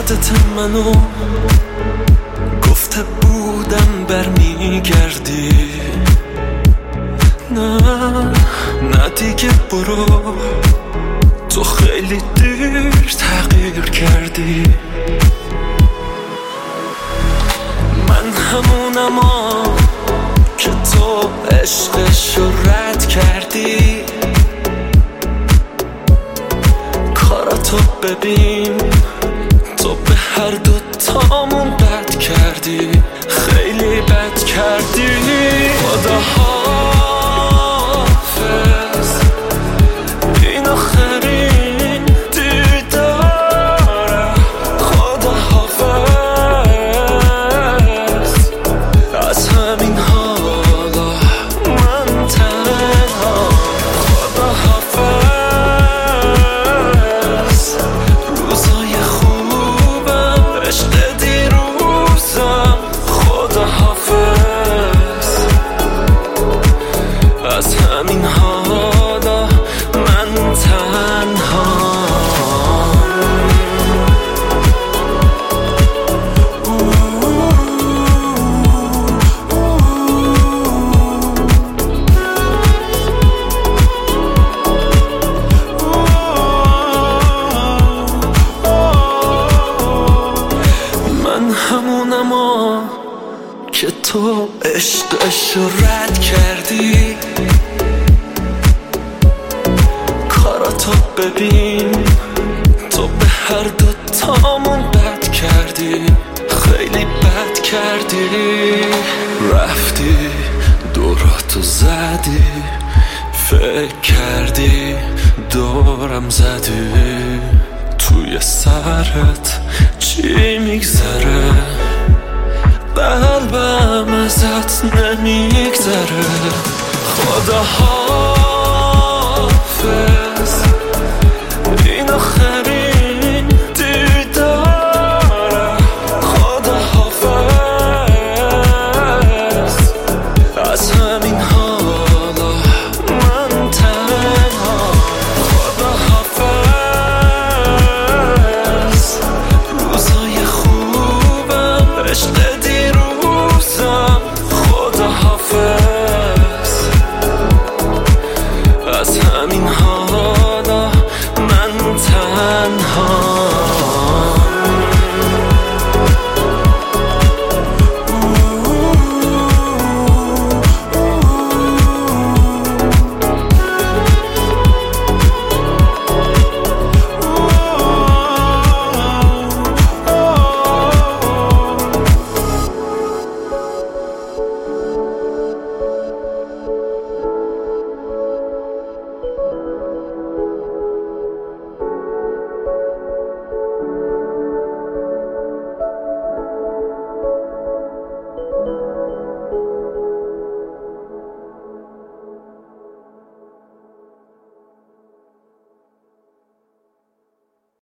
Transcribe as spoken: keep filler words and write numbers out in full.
یادت منو گفته بودم برمیگردی. نه نه دیگه برو، تو خیلی دیر تغییر کردی. من همونم که تو عشقشو رد کردی. کاراتو ببین، تو به هر دو تامون بد کردی، خیلی بد کردی. خدا حافظ، این آخرین دیداره. خدا حافظ، از همین حالا من تنها. خدا حافظ، روزای خوبم، عشق دیروزم. خدا حافظ، از همین حالا من تنها. من همونم که تو عشقشو رد کردی. کاراتو ببین، تو به هر دو تامون بد کردی، خیلی بد کردی. رفتی دوراتو زدی، فکر کردی دورم زدی. توی سرت چی میگذره؟ قلبم ازت نمیگذره. خدا حافظ، این آخرین دیداره. خدا حافظ، از همین حالا من تنها. خدا حافظ، روزای خوبم، عشق دیروزم. خدا حافظ، از همین حالا